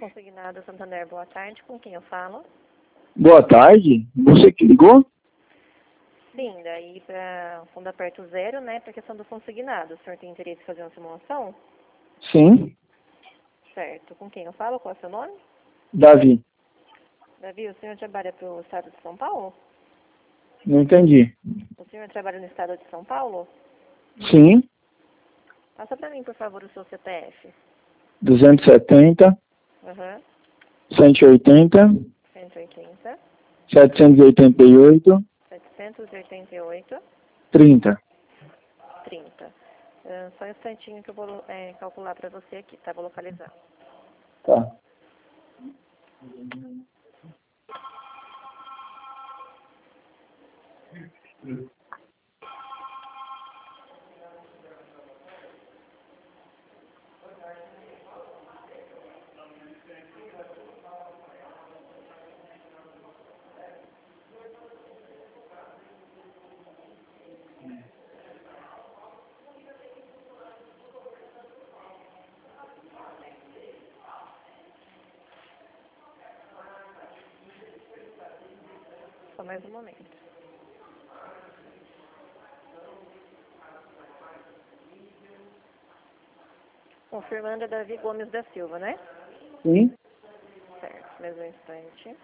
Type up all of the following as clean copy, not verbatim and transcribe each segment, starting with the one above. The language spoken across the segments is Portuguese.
Consignado Santander, boa tarde. Com quem eu falo? Boa tarde. Você que ligou? Sim, daí para fundo aperto 0, né, para questão do consignado. O senhor tem interesse em fazer uma simulação? Sim. Certo. Com quem eu falo? Qual é o seu nome? Davi. Davi, o senhor trabalha para o estado de São Paulo? Não entendi. O senhor trabalha no estado de São Paulo? Sim. Passa para mim, por favor, o seu CPF. 270, Aham. 180, 180, 788, 788, 30. 30. Só um instantinho que eu vou calcular para você aqui, tá? Vou localizar. Tá. Só mais um momento. Confirmando é Davi Gomes da Silva, né? Sim. Certo, mesmo instante.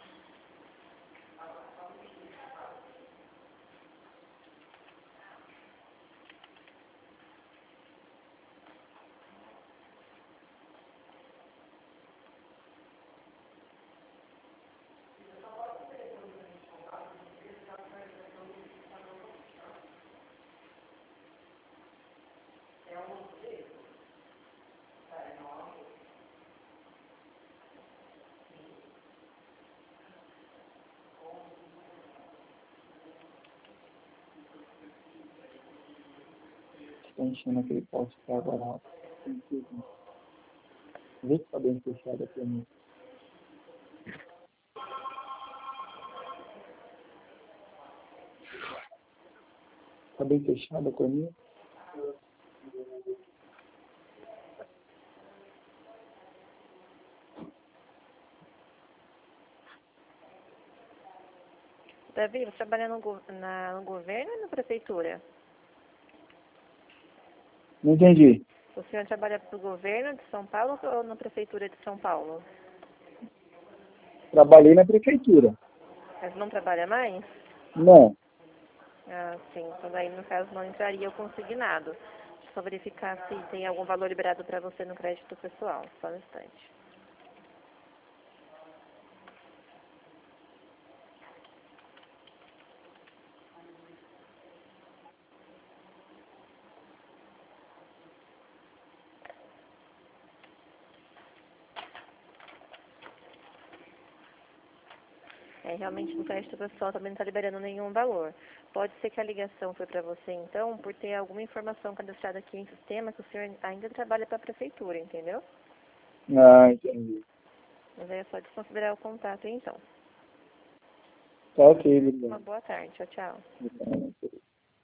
Está enchendo aquele poste que agora. Vê se está bem fechado aqui. Está bem fechado a corneta? Davi, você trabalha no governo ou na prefeitura? Não entendi. O senhor trabalha para o governo de São Paulo ou na prefeitura de São Paulo? Trabalhei na prefeitura. Mas não trabalha mais? Não. Ah, sim. Então daí, no caso, não entraria o consignado. Deixa eu só verificar se tem algum valor liberado para você no crédito pessoal. Só um instante. Realmente no crédito pessoal também não está liberando nenhum valor. Pode ser que a ligação foi para você, então, por ter alguma informação cadastrada aqui em sistema que o senhor ainda trabalha para a prefeitura, entendeu? Ah, entendi. Mas aí é só desconsiderar o contato, então. Tá ok, Uma obrigado. boa tarde. Tchau, tchau. Obrigado.